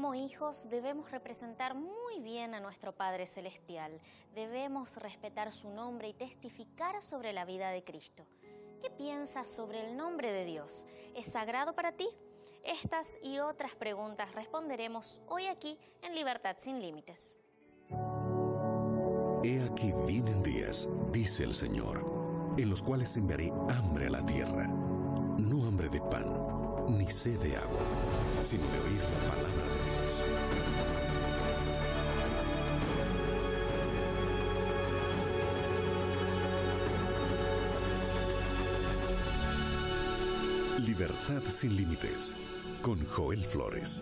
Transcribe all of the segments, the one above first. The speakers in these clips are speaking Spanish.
como hijos debemos representar muy bien a nuestro Padre Celestial. Debemos respetar su nombre y testificar sobre la vida de Cristo. ¿Qué piensas sobre el nombre de Dios? ¿Es sagrado para ti? Estas y otras preguntas responderemos hoy aquí en Libertad Sin Límites. He aquí vienen días, dice el Señor, en los cuales enviaré hambre a la tierra. No hambre de pan, ni sed de agua, sino de oír la palabra de Dios. Libertad Sin Límites, con Joel Flores.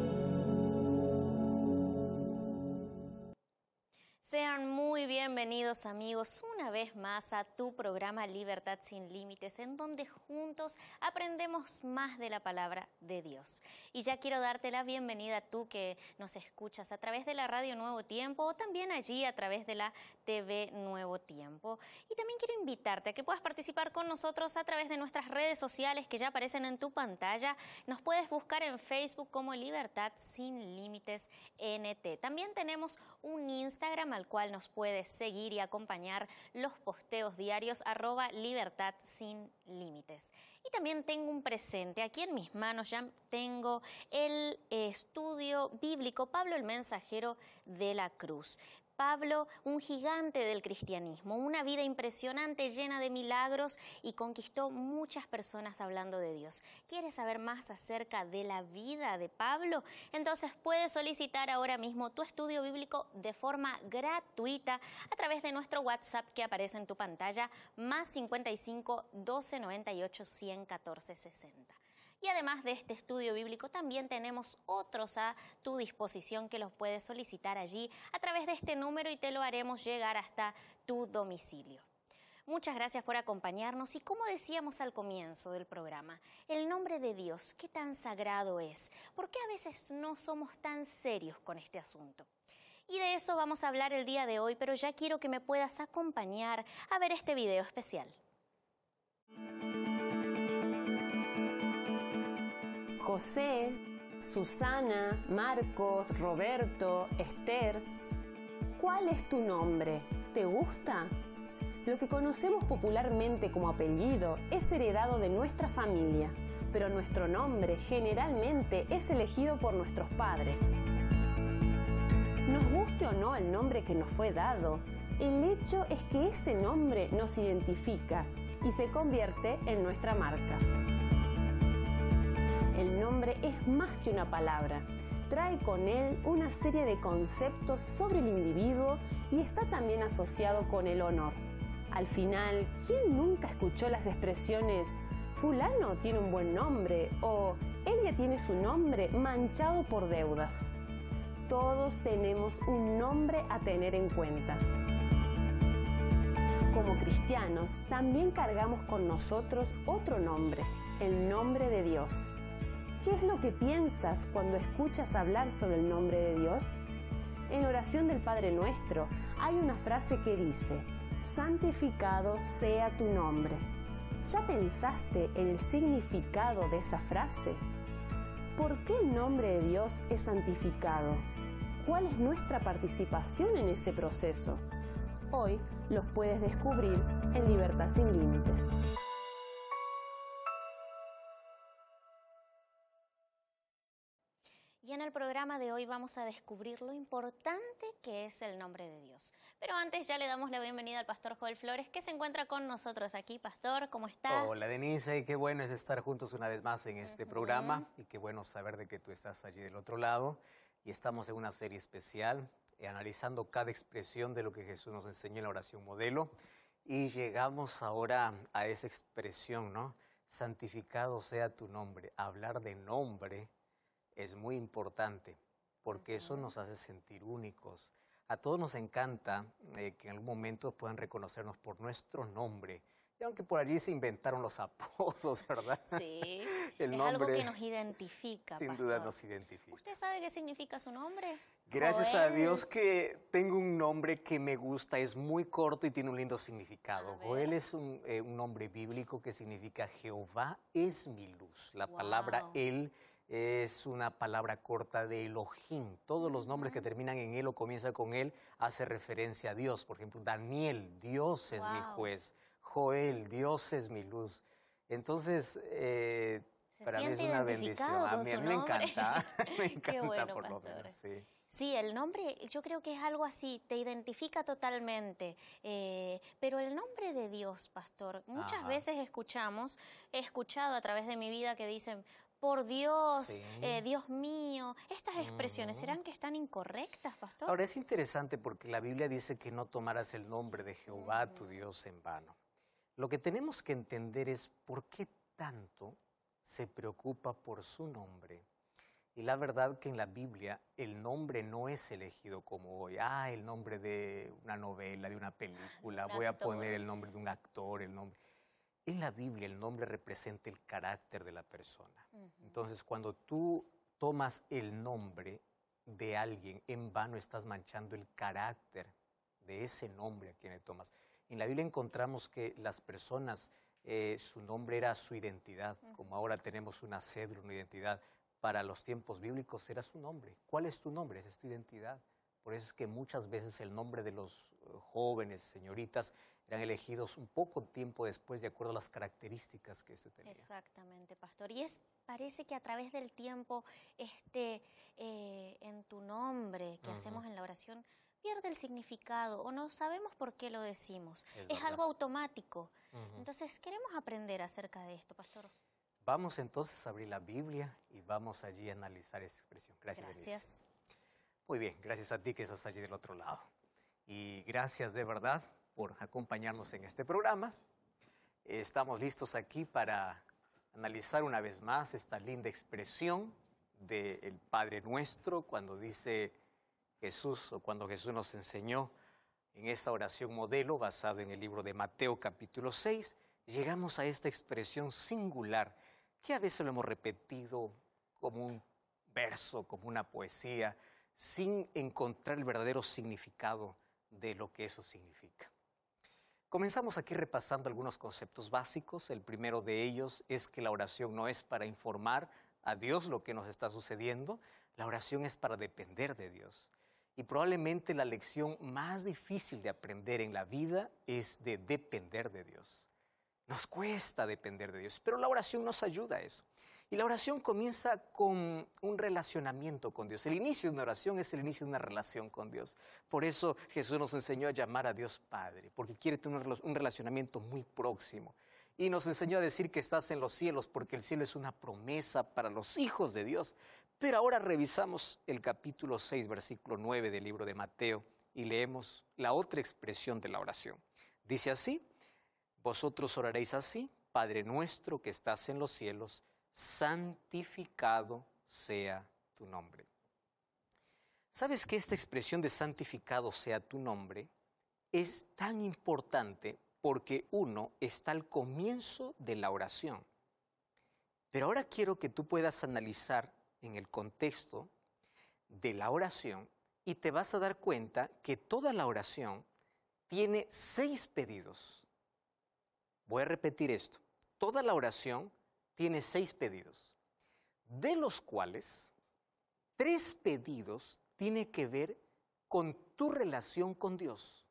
Sean muy bienvenidos, amigos, una vez más a tu programa Libertad Sin Límites, en donde juntos aprendemos más de la palabra de Dios. Y ya quiero darte la bienvenida a tú que nos escuchas a través de la Radio Nuevo Tiempo o también allí a través de la TV Nuevo Tiempo. Y también quiero invitarte a que puedas participar con nosotros a través de nuestras redes sociales que ya aparecen en tu pantalla. Nos puedes buscar en Facebook como Libertad Sin Límites NT. También tenemos un Instagram al cual nos puedes seguir y acompañar los posteos diarios @Libertad Sin Límites. Y también tengo un presente, aquí en mis manos ya tengo el estudio bíblico Pablo el Mensajero de la Cruz. Pablo, un gigante del cristianismo, una vida impresionante, llena de milagros y conquistó muchas personas hablando de Dios. ¿Quieres saber más acerca de la vida de Pablo? Entonces puedes solicitar ahora mismo tu estudio bíblico de forma gratuita a través de nuestro WhatsApp que aparece en tu pantalla, +55 12 98 100 14 60. Y además de este estudio bíblico, también tenemos otros a tu disposición que los puedes solicitar allí a través de este número y te lo haremos llegar hasta tu domicilio. Muchas gracias por acompañarnos y como decíamos al comienzo del programa, el nombre de Dios, ¿qué tan sagrado es? ¿Por qué a veces no somos tan serios con este asunto? Y de eso vamos a hablar el día de hoy, pero ya quiero que me puedas acompañar a ver este video especial. José, Susana, Marcos, Roberto, Esther. ¿Cuál es tu nombre? ¿Te gusta? Lo que conocemos popularmente como apellido es heredado de nuestra familia, pero nuestro nombre generalmente es elegido por nuestros padres. Nos guste o no el nombre que nos fue dado, el hecho es que ese nombre nos identifica y se convierte en nuestra marca. El nombre es más que una palabra, trae con él una serie de conceptos sobre el individuo y está también asociado con el honor. Al final, ¿quién nunca escuchó las expresiones fulano tiene un buen nombre o ella tiene su nombre manchado por deudas? Todos tenemos un nombre a tener en cuenta. Como cristianos, también cargamos con nosotros otro nombre, el nombre de Dios. ¿Qué es lo que piensas cuando escuchas hablar sobre el nombre de Dios? En la oración del Padre Nuestro hay una frase que dice: santificado sea tu nombre. ¿Ya pensaste en el significado de esa frase? ¿Por qué el nombre de Dios es santificado? ¿Cuál es nuestra participación en ese proceso? Hoy los puedes descubrir en Libertad Sin Límites. Y en el programa de hoy vamos a descubrir lo importante que es el nombre de Dios. Pero antes ya le damos la bienvenida al pastor Joel Flores, que se encuentra con nosotros aquí. Pastor, ¿cómo está? Hola, Denise, qué bueno es estar juntos una vez más en este programa y qué bueno saber de que tú estás allí del otro lado. Y estamos en una serie especial, analizando cada expresión de lo que Jesús nos enseñó en la oración modelo. Y llegamos ahora a esa expresión, ¿no? Santificado sea tu nombre. Hablar de nombre es muy importante porque eso nos hace sentir únicos. A todos nos encanta que en algún momento puedan reconocernos por nuestro nombre. Y aunque por allí se inventaron los apodos, ¿verdad? Sí, el es nombre, algo que nos identifica, sin pastor. duda nos identifica. ¿Usted sabe qué significa su nombre? Gracias a Dios que tengo un nombre que me gusta, es muy corto y tiene un lindo significado. Joel es un nombre bíblico que significa Jehová es mi luz. La palabra Él es una palabra corta de Elohim. Todos los nombres que terminan en él o comienzan con él hace referencia a Dios. Por ejemplo, Daniel, Dios es mi juez. Joel, Dios es mi luz. Entonces, para mí es una bendición. A mí me encanta, me encanta. Qué bueno, por lo pastor. menos, sí. Sí, el nombre yo creo que es algo así, te identifica totalmente, pero el nombre de Dios, pastor, muchas veces he escuchado a través de mi vida que dicen, por Dios, Sí. Dios mío, estas expresiones, ¿serán que están incorrectas, pastor? Ahora es interesante porque la Biblia dice que no tomarás el nombre de Jehová tu Dios en vano. Lo que tenemos que entender es por qué tanto se preocupa por su nombre. Y la verdad que en la Biblia el nombre no es elegido como hoy. El nombre de una novela, de una película, voy a poner el nombre de un actor, el nombre. En la Biblia el nombre representa el carácter de la persona. Entonces cuando tú tomas el nombre de alguien, en vano estás manchando el carácter de ese nombre a quien le tomas. En la Biblia encontramos que las personas, su nombre era su identidad, como ahora tenemos una cédula, una identidad. Para los tiempos bíblicos era su nombre. ¿Cuál es tu nombre? Esa es tu identidad. Por eso es que muchas veces el nombre de los jóvenes, señoritas, eran elegidos un poco tiempo después de acuerdo a las características que éste tenía. Exactamente, pastor. Y parece que a través del tiempo, en tu nombre que hacemos en la oración, pierde el significado o no sabemos por qué lo decimos. Es algo automático. Entonces, queremos aprender acerca de esto, pastor. Vamos entonces a abrir la Biblia y vamos allí a analizar esta expresión. Gracias. Gracias. Muy bien, gracias a ti que estás allí del otro lado. Y gracias de verdad por acompañarnos en este programa. Estamos listos aquí para analizar una vez más esta linda expresión del Padre Nuestro cuando dice Jesús o cuando Jesús nos enseñó en esta oración modelo basado en el libro de Mateo capítulo 6. Llegamos a esta expresión singular que a veces lo hemos repetido como un verso, como una poesía, sin encontrar el verdadero significado de lo que eso significa. Comenzamos aquí repasando algunos conceptos básicos. El primero de ellos es que la oración no es para informar a Dios lo que nos está sucediendo, la oración es para depender de Dios. Y probablemente la lección más difícil de aprender en la vida es de depender de Dios. Nos cuesta depender de Dios, pero la oración nos ayuda a eso. Y la oración comienza con un relacionamiento con Dios. El inicio de una oración es el inicio de una relación con Dios. Por eso Jesús nos enseñó a llamar a Dios Padre, porque quiere tener un relacionamiento muy próximo. Y nos enseñó a decir que estás en los cielos, porque el cielo es una promesa para los hijos de Dios. Pero ahora revisamos el capítulo 6, versículo 9 del libro de Mateo, y leemos la otra expresión de la oración. Dice así: vosotros oraréis así: Padre nuestro que estás en los cielos, santificado sea tu nombre. ¿Sabes que esta expresión de santificado sea tu nombre es tan importante porque uno está al comienzo de la oración? Pero ahora quiero que tú puedas analizar en el contexto de la oración y te vas a dar cuenta que toda la oración tiene 6 pedidos. Voy a repetir esto. Toda la oración tiene 6 pedidos, de los cuales 3 pedidos tienen que ver con tu relación con Dios.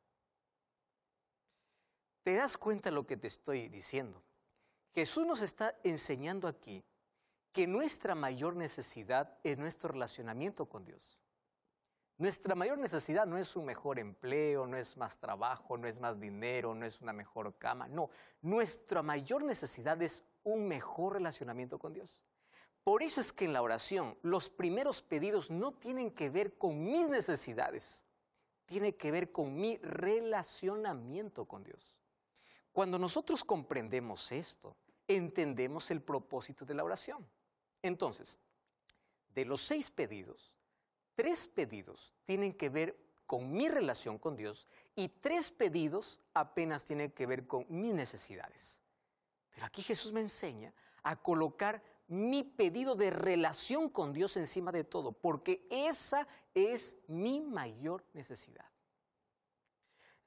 ¿Te das cuenta de lo que te estoy diciendo? Jesús nos está enseñando aquí que nuestra mayor necesidad es nuestro relacionamiento con Dios. Nuestra mayor necesidad no es un mejor empleo, no es más trabajo, no es más dinero, no es una mejor cama. No, nuestra mayor necesidad es un mejor relacionamiento con Dios. Por eso es que en la oración los primeros pedidos no tienen que ver con mis necesidades, tiene que ver con mi relacionamiento con Dios. Cuando nosotros comprendemos esto, entendemos el propósito de la oración. Entonces, de los 6 pedidos, 3 pedidos tienen que ver con mi relación con Dios y 3 pedidos apenas tienen que ver con mis necesidades. Pero aquí Jesús me enseña a colocar mi pedido de relación con Dios encima de todo, porque esa es mi mayor necesidad.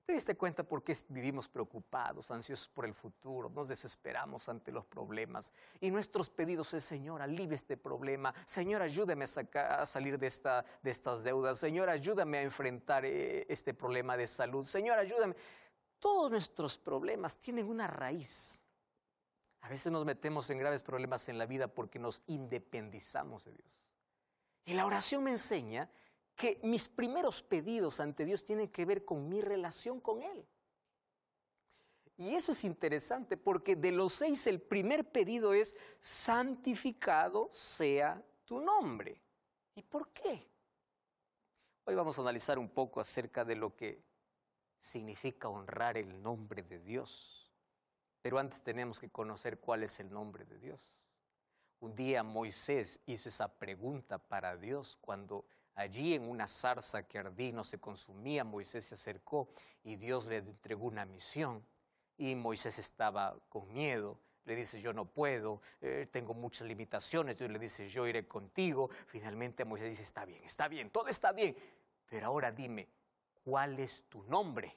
¿Te diste cuenta por qué vivimos preocupados, ansiosos por el futuro? Nos desesperamos ante los problemas. Y nuestros pedidos es, Señor, alivia este problema. Señor, ayúdame a salir de estas deudas. Señor, ayúdame a enfrentar este problema de salud. Señor, ayúdame. Todos nuestros problemas tienen una raíz. A veces nos metemos en graves problemas en la vida porque nos independizamos de Dios. Y la oración me enseña que mis primeros pedidos ante Dios tienen que ver con mi relación con Él. Y eso es interesante porque de los 6 el primer pedido es: santificado sea tu nombre. ¿Y por qué? Hoy vamos a analizar un poco acerca de lo que significa honrar el nombre de Dios. Pero antes tenemos que conocer cuál es el nombre de Dios. Un día Moisés hizo esa pregunta para Dios cuando allí en una zarza que ardía y no se consumía, Moisés se acercó y Dios le entregó una misión. Y Moisés estaba con miedo, le dice: yo no puedo, tengo muchas limitaciones. Dios le dice: yo iré contigo. Finalmente Moisés dice: está bien, todo está bien, pero ahora dime, ¿cuál es tu nombre?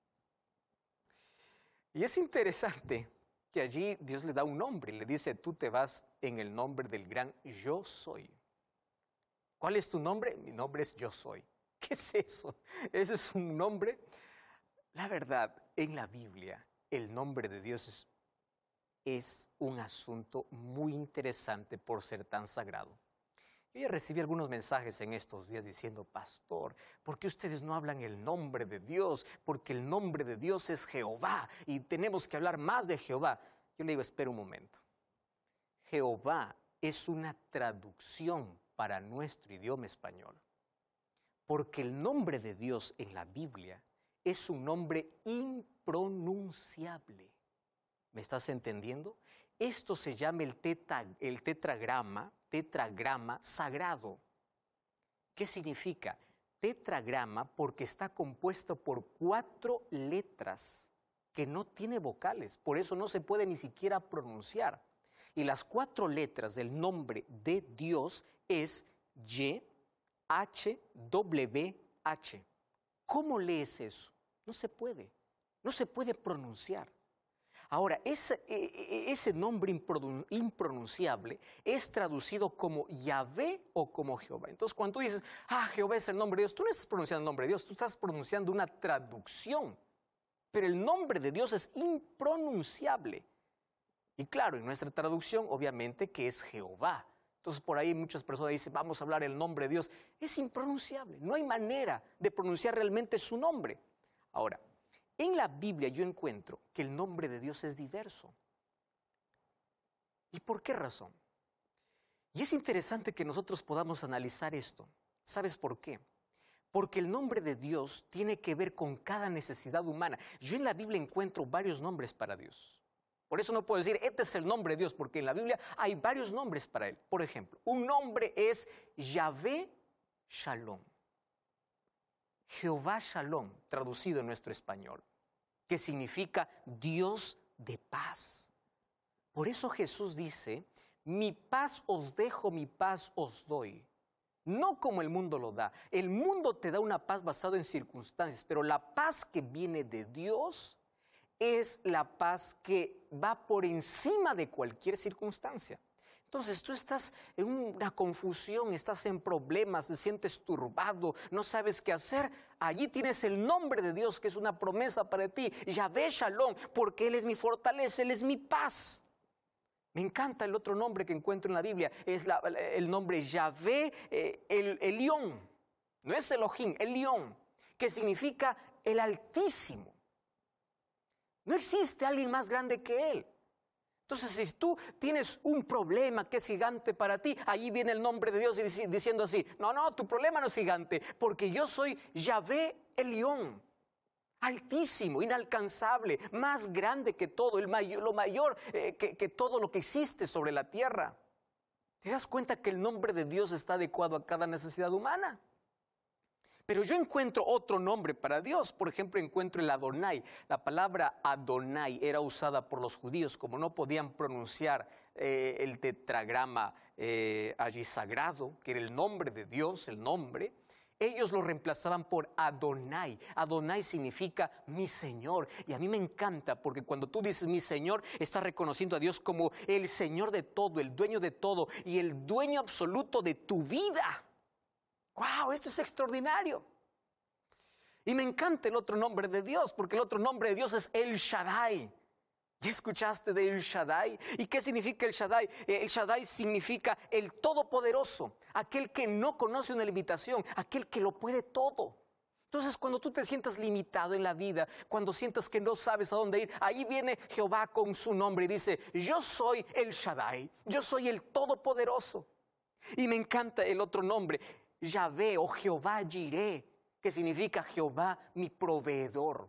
Y es interesante que allí Dios le da un nombre, le dice: tú te vas en el nombre del gran yo soy. ¿Cuál es tu nombre? Mi nombre es Yo Soy. ¿Qué es eso? ¿Eso es un nombre? La verdad, en la Biblia, el nombre de Dios es un asunto muy interesante por ser tan sagrado. Yo ya recibí algunos mensajes en estos días diciendo: pastor, ¿por qué ustedes no hablan el nombre de Dios? Porque el nombre de Dios es Jehová y tenemos que hablar más de Jehová. Yo le digo: espera un momento. Jehová es una traducción para nuestro idioma español, porque el nombre de Dios en la Biblia es un nombre impronunciable. ¿Me estás entendiendo? Esto se llama el tetragrama sagrado. ¿Qué significa? Tetragrama porque está compuesto por 4 letras que no tiene vocales, por eso no se puede ni siquiera pronunciar. Y las 4 letras del nombre de Dios es Y-H-W-H. ¿Cómo lees eso? No se puede pronunciar. Ahora, ese nombre impronunciable es traducido como Yahvé o como Jehová. Entonces, cuando tú dices: Jehová es el nombre de Dios, tú no estás pronunciando el nombre de Dios, tú estás pronunciando una traducción. Pero el nombre de Dios es impronunciable. Y claro, en nuestra traducción, obviamente, que es Jehová. Entonces, por ahí muchas personas dicen: vamos a hablar el nombre de Dios. Es impronunciable, no hay manera de pronunciar realmente su nombre. Ahora, en la Biblia yo encuentro que el nombre de Dios es diverso. ¿Y por qué razón? Y es interesante que nosotros podamos analizar esto. ¿Sabes por qué? Porque el nombre de Dios tiene que ver con cada necesidad humana. Yo en la Biblia encuentro varios nombres para Dios. Por eso no puedo decir: este es el nombre de Dios, porque en la Biblia hay varios nombres para Él. Por ejemplo, un nombre es Yahvé Shalom. Jehová Shalom, traducido en nuestro español, que significa Dios de paz. Por eso Jesús dice: mi paz os dejo, mi paz os doy. No como el mundo lo da. El mundo te da una paz basada en circunstancias, pero la paz que viene de Dios es la paz que va por encima de cualquier circunstancia. Entonces tú estás en una confusión, estás en problemas, te sientes turbado, no sabes qué hacer. Allí tienes el nombre de Dios, que es una promesa para ti. Yahvé Shalom, porque Él es mi fortaleza, Él es mi paz. Me encanta el otro nombre que encuentro en la Biblia, es el nombre Yahvé Elión. No es Elohim, Elión, que significa el Altísimo. No existe alguien más grande que Él. Entonces, si tú tienes un problema que es gigante para ti, allí viene el nombre de Dios diciendo así: no, tu problema no es gigante, porque yo soy Yahvé Elión, altísimo, inalcanzable, más grande que todo, lo mayor que todo lo que existe sobre la tierra. ¿Te das cuenta que el nombre de Dios está adecuado a cada necesidad humana? Pero yo encuentro otro nombre para Dios. Por ejemplo, encuentro el Adonai. La palabra Adonai era usada por los judíos, como no podían pronunciar el tetragrama allí sagrado, que era el nombre de Dios, el nombre. Ellos lo reemplazaban por Adonai. Adonai significa mi Señor. Y a mí me encanta porque cuando tú dices mi Señor, estás reconociendo a Dios como el Señor de todo, el dueño de todo y el dueño absoluto de tu vida. ¡Wow! Esto es extraordinario. Y me encanta el otro nombre de Dios, porque el otro nombre de Dios es El Shaddai. ¿Ya escuchaste de El Shaddai? ¿Y qué significa El Shaddai? El Shaddai significa el Todopoderoso, aquel que no conoce una limitación, aquel que lo puede todo. Entonces, cuando tú te sientas limitado en la vida, cuando sientas que no sabes a dónde ir, ahí viene Jehová con su nombre y dice, yo soy El Shaddai, yo soy el Todopoderoso. Y me encanta el otro nombre, Yahvé o Jehová Jireh, que significa Jehová mi proveedor.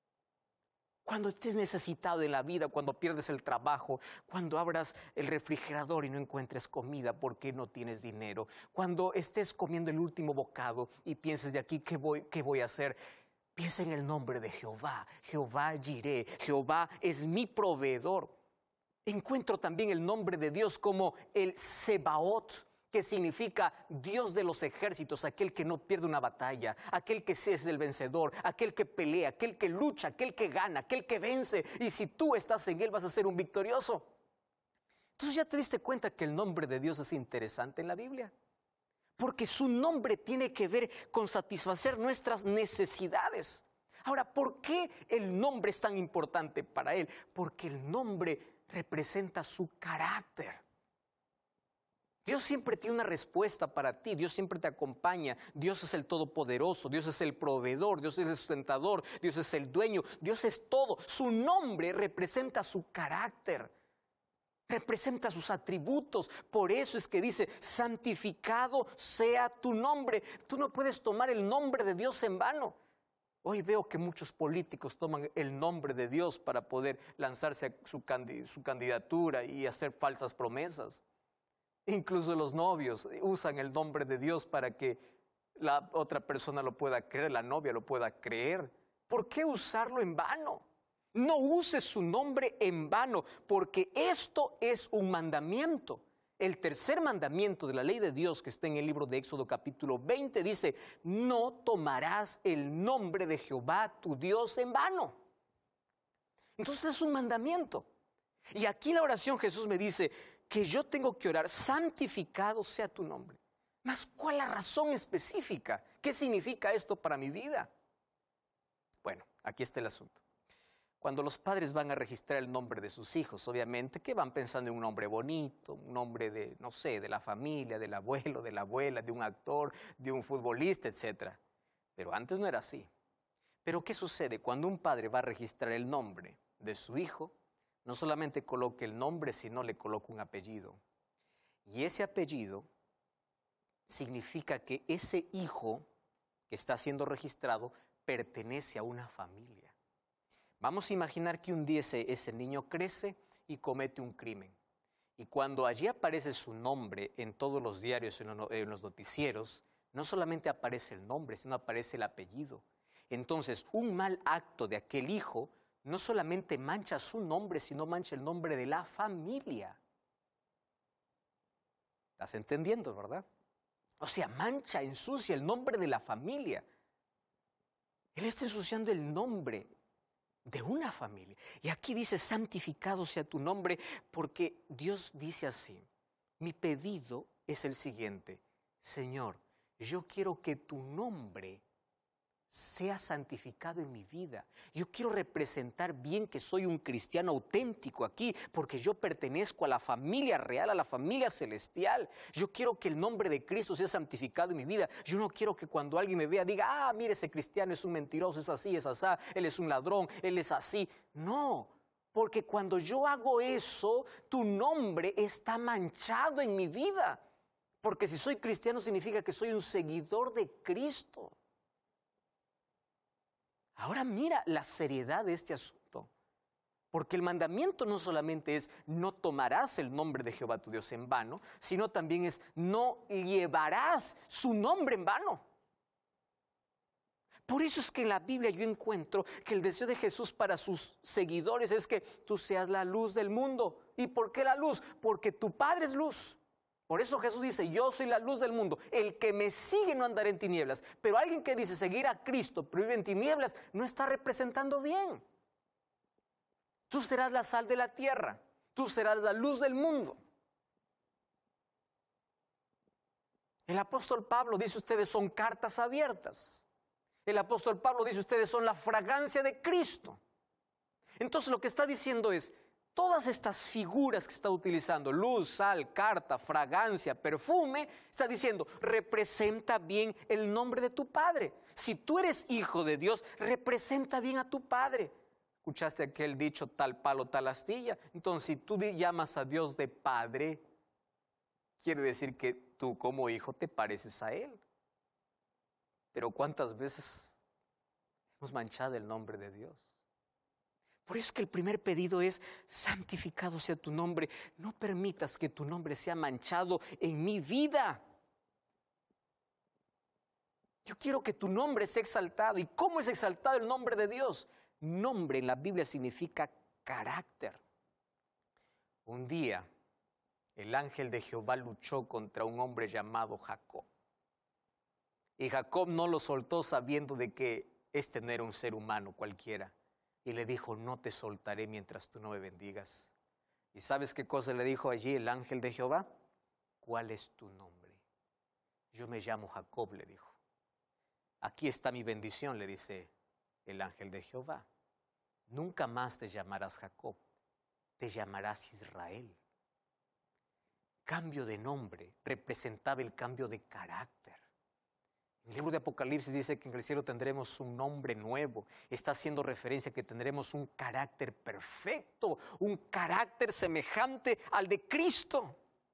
Cuando estés necesitado en la vida, cuando pierdes el trabajo, cuando abras el refrigerador y no encuentres comida porque no tienes dinero, cuando estés comiendo el último bocado y pienses de aquí, ¿qué voy a hacer? Piensa en el nombre de Jehová, Jehová Jireh, Jehová es mi proveedor. Encuentro también el nombre de Dios como el Sebaot, que significa Dios de los ejércitos, aquel que no pierde una batalla, aquel que es el vencedor, aquel que pelea, aquel que lucha, aquel que gana, aquel que vence. Y si tú estás en él vas a ser un victorioso. Entonces ya te diste cuenta que el nombre de Dios es interesante en la Biblia. Porque su nombre tiene que ver con satisfacer nuestras necesidades. Ahora, ¿por qué el nombre es tan importante para él? Porque el nombre representa su carácter. Dios siempre tiene una respuesta para ti, Dios siempre te acompaña, Dios es el todopoderoso, Dios es el proveedor, Dios es el sustentador, Dios es el dueño, Dios es todo. Su nombre representa su carácter, representa sus atributos. Por eso es que dice, santificado sea tu nombre. Tú no puedes tomar el nombre de Dios en vano. Hoy veo que muchos políticos toman el nombre de Dios para poder lanzarse a su candidatura y hacer falsas promesas. Incluso los novios usan el nombre de Dios para que la otra persona lo pueda creer, la novia lo pueda creer. ¿Por qué usarlo en vano? No uses su nombre en vano, porque esto es un mandamiento. El tercer mandamiento de la ley de Dios que está en el libro de Éxodo capítulo 20 dice, no tomarás el nombre de Jehová tu Dios en vano. Entonces es un mandamiento. Y aquí la oración Jesús me dice que yo tengo que orar, santificado sea tu nombre. Mas, ¿cuál es la razón específica? ¿Qué significa esto para mi vida? Bueno, aquí está el asunto. Cuando los padres van a registrar el nombre de sus hijos, obviamente, ¿qué van pensando en un nombre bonito? Un nombre de, no sé, de la familia, del abuelo, de la abuela, de un actor, de un futbolista, etc. Pero antes no era así. Pero ¿qué sucede? Cuando un padre va a registrar el nombre de su hijo, no solamente coloca el nombre, sino le coloca un apellido. Y ese apellido significa que ese hijo que está siendo registrado pertenece a una familia. Vamos a imaginar que un día ese niño crece y comete un crimen. Y cuando allí aparece su nombre en todos los diarios, en los noticieros, no solamente aparece el nombre, sino aparece el apellido. Entonces, un mal acto de aquel hijo no solamente mancha su nombre, sino mancha el nombre de la familia. ¿Estás entendiendo, verdad? O sea, mancha, ensucia el nombre de la familia. Él está ensuciando el nombre de una familia. Y aquí dice, santificado sea tu nombre, porque Dios dice así, mi pedido es el siguiente, Señor, yo quiero que tu nombre sea santificado en mi vida. Yo quiero representar bien que soy un cristiano auténtico aquí, porque yo pertenezco a la familia real, a la familia celestial. Yo quiero que el nombre de Cristo sea santificado en mi vida. Yo no quiero que cuando alguien me vea diga, mire, ese cristiano es un mentiroso, es así, es asá, él es un ladrón, él es así. No, porque cuando yo hago eso, tu nombre está manchado en mi vida. Porque si soy cristiano significa que soy un seguidor de Cristo. Ahora mira la seriedad de este asunto, porque el mandamiento no solamente es no tomarás el nombre de Jehová tu Dios en vano, sino también es no llevarás su nombre en vano. Por eso es que en la Biblia yo encuentro que el deseo de Jesús para sus seguidores es que tú seas la luz del mundo. ¿Y por qué la luz? Porque tu Padre es luz. Por eso Jesús dice, yo soy la luz del mundo. El que me sigue no andará en tinieblas. Pero alguien que dice seguir a Cristo, pero vive en tinieblas, no está representando bien. Tú serás la sal de la tierra. Tú serás la luz del mundo. El apóstol Pablo dice, ustedes son cartas abiertas. El apóstol Pablo dice, ustedes son la fragancia de Cristo. Entonces lo que está diciendo es, todas estas figuras que está utilizando, luz, sal, carta, fragancia, perfume, está diciendo, representa bien el nombre de tu Padre. Si tú eres hijo de Dios, representa bien a tu Padre. ¿Escuchaste aquel dicho, tal palo, tal astilla? Entonces, si tú llamas a Dios de Padre, quiere decir que tú como hijo te pareces a Él. Pero ¿cuántas veces hemos manchado el nombre de Dios? Por eso es que el primer pedido es, santificado sea tu nombre. No permitas que tu nombre sea manchado en mi vida. Yo quiero que tu nombre sea exaltado. ¿Y cómo es exaltado el nombre de Dios? Nombre en la Biblia significa carácter. Un día, el ángel de Jehová luchó contra un hombre llamado Jacob. Y Jacob no lo soltó sabiendo de que este no era un ser humano cualquiera. Y le dijo, no te soltaré mientras tú no me bendigas. ¿Y sabes qué cosa le dijo allí el ángel de Jehová? ¿Cuál es tu nombre? Yo me llamo Jacob, le dijo. Aquí está mi bendición, le dice el ángel de Jehová. Nunca más te llamarás Jacob, te llamarás Israel. Cambio de nombre representaba el cambio de carácter. El libro de Apocalipsis dice que en el cielo tendremos un nombre nuevo. Está haciendo referencia a que tendremos un carácter perfecto, un carácter semejante al de Cristo.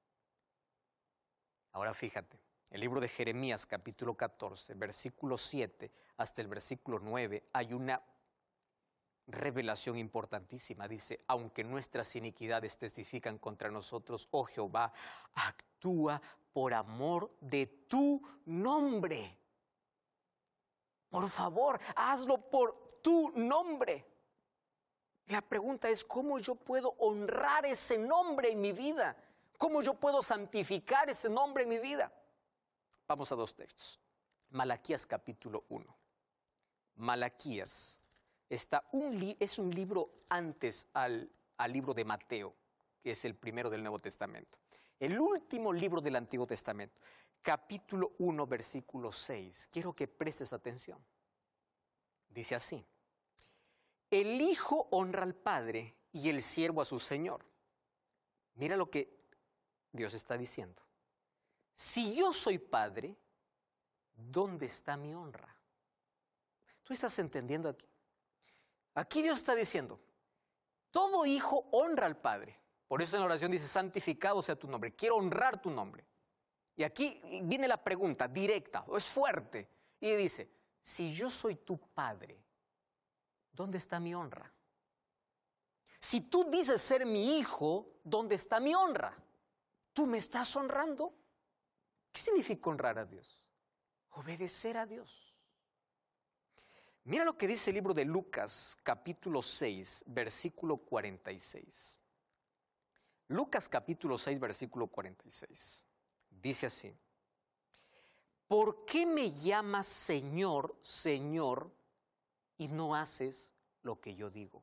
Ahora fíjate, el libro de Jeremías capítulo 14, versículo 7 hasta el versículo 9, hay una revelación importantísima. Dice, aunque nuestras iniquidades testifican contra nosotros, oh Jehová, actúa por amor de tu nombre. Por favor, hazlo por tu nombre. La pregunta es, ¿cómo yo puedo honrar ese nombre en mi vida? ¿Cómo yo puedo santificar ese nombre en mi vida? Vamos a dos textos. Malaquías capítulo 1. Malaquías es un libro antes al libro de Mateo, que es el primero del Nuevo Testamento. El último libro del Antiguo Testamento. Capítulo 1, versículo 6. Quiero que prestes atención. Dice así. El hijo honra al padre y el siervo a su señor. Mira lo que Dios está diciendo. Si yo soy padre, ¿dónde está mi honra? ¿Tú estás entendiendo aquí? Aquí Dios está diciendo, todo hijo honra al padre. Por eso en la oración dice, santificado sea tu nombre. Quiero honrar tu nombre. Y aquí viene la pregunta directa, es fuerte. Y dice, si yo soy tu padre, ¿dónde está mi honra? Si tú dices ser mi hijo, ¿dónde está mi honra? ¿Tú me estás honrando? ¿Qué significa honrar a Dios? Obedecer a Dios. Mira lo que dice el libro de Lucas, capítulo 6, versículo 46. Lucas, capítulo 6, versículo 46. Dice así, ¿por qué me llamas Señor, Señor, y no haces lo que yo digo?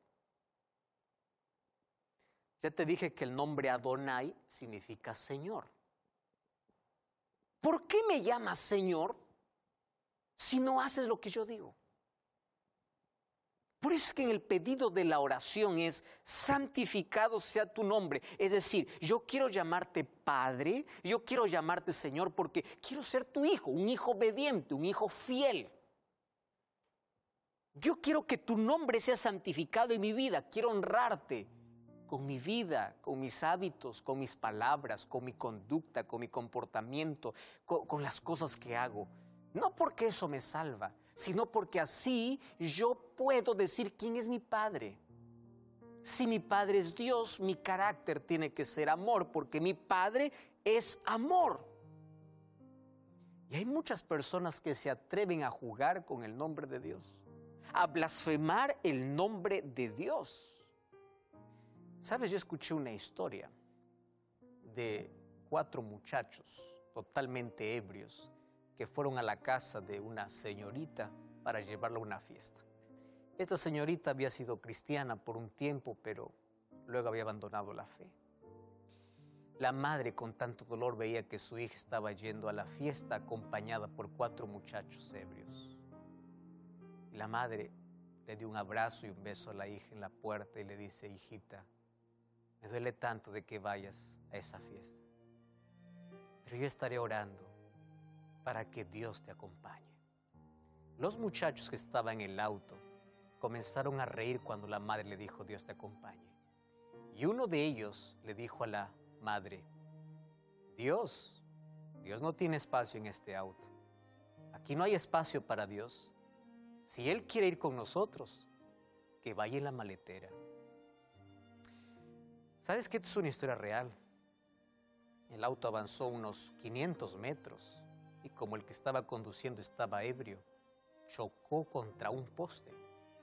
Ya te dije que el nombre Adonai significa Señor. ¿Por qué me llamas Señor si no haces lo que yo digo? Por eso es que en el pedido de la oración es, santificado sea tu nombre. Es decir, yo quiero llamarte Padre, yo quiero llamarte Señor porque quiero ser tu hijo, un hijo obediente, un hijo fiel. Yo quiero que tu nombre sea santificado en mi vida, quiero honrarte con mi vida, con mis hábitos, con mis palabras, con mi conducta, con mi comportamiento, con las cosas que hago. No porque eso me salva, sino porque así yo puedo decir quién es mi Padre. Si mi Padre es Dios, mi carácter tiene que ser amor, porque mi Padre es amor. Y hay muchas personas que se atreven a jugar con el nombre de Dios, a blasfemar el nombre de Dios. ¿Sabes? Yo escuché una historia de 4 muchachos totalmente ebrios que fueron a la casa de una señorita para llevarla a una fiesta. Esta señorita había sido cristiana por un tiempo, pero luego había abandonado la fe. La madre, con tanto dolor, veía que su hija estaba yendo a la fiesta acompañada por 4 muchachos ebrios. La madre le dio un abrazo y un beso a la hija en la puerta y le dice: hijita, me duele tanto de que vayas a esa fiesta, pero yo estaré orando para que Dios te acompañe. Los muchachos que estaban en el auto comenzaron a reír cuando la madre le dijo: Dios te acompañe. Y uno de ellos le dijo a la madre: Dios no tiene espacio en este auto. Aquí no hay espacio para Dios. Si Él quiere ir con nosotros, que vaya en la maletera. ¿Sabes que esto es una historia real? El auto avanzó unos 500 metros y como el que estaba conduciendo estaba ebrio, chocó contra un poste.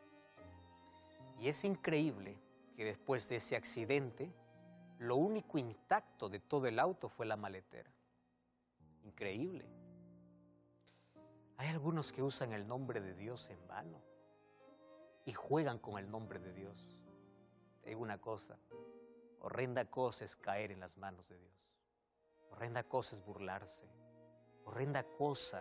Y es increíble que después de ese accidente, lo único intacto de todo el auto fue la maletera. Increíble. Hay algunos que usan el nombre de Dios en vano y juegan con el nombre de Dios. Te digo una cosa, horrenda cosa es caer en las manos de Dios. Horrenda cosa es burlarse. Horrenda cosa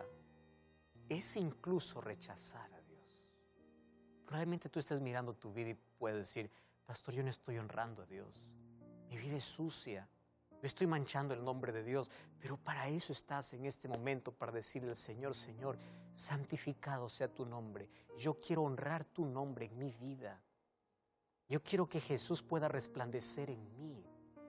es incluso rechazar a Dios. Probablemente tú estés mirando tu vida y puedes decir: pastor, yo no estoy honrando a Dios. Mi vida es sucia. Me estoy manchando el nombre de Dios. Pero para eso estás en este momento, para decirle al Señor: Señor, santificado sea tu nombre. Yo quiero honrar tu nombre en mi vida. Yo quiero que Jesús pueda resplandecer en mí.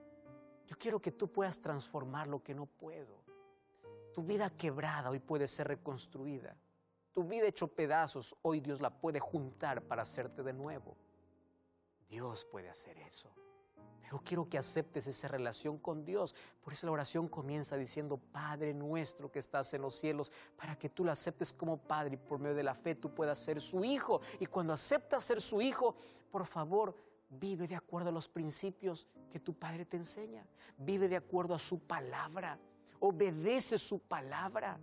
Yo quiero que tú puedas transformar lo que no puedo. Tu vida quebrada hoy puede ser reconstruida. Tu vida hecho pedazos, hoy Dios la puede juntar para hacerte de nuevo. Dios puede hacer eso. Pero quiero que aceptes esa relación con Dios. Por eso la oración comienza diciendo: Padre nuestro que estás en los cielos, para que tú la aceptes como Padre y por medio de la fe tú puedas ser su hijo. Y cuando aceptas ser su hijo, por favor, vive de acuerdo a los principios que tu Padre te enseña. Vive de acuerdo a su palabra. Obedece su palabra.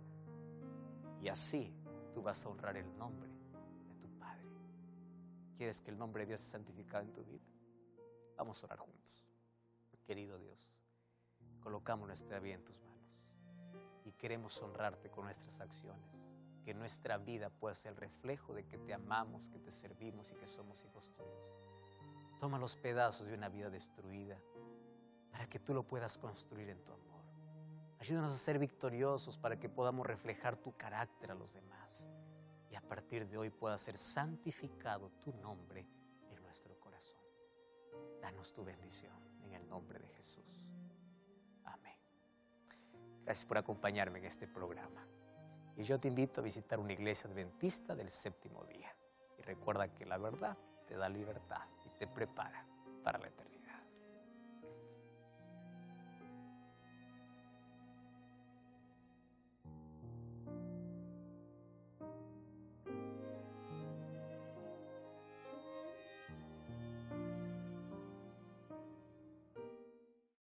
Y así tú vas a honrar el nombre de tu Padre. ¿Quieres que el nombre de Dios sea santificado en tu vida? Vamos a orar juntos. Querido Dios, colocamos nuestra vida en tus manos y queremos honrarte con nuestras acciones. Que nuestra vida pueda ser el reflejo de que te amamos, que te servimos y que somos hijos tuyos. Toma los pedazos de una vida destruida para que tú lo puedas construir en tu amor. Ayúdanos a ser victoriosos para que podamos reflejar tu carácter a los demás y a partir de hoy pueda ser santificado tu nombre en nuestro corazón. Danos tu bendición en el nombre de Jesús. Amén. Gracias por acompañarme en este programa. Y yo te invito a visitar una iglesia adventista del séptimo día. Y recuerda que la verdad te da libertad y te prepara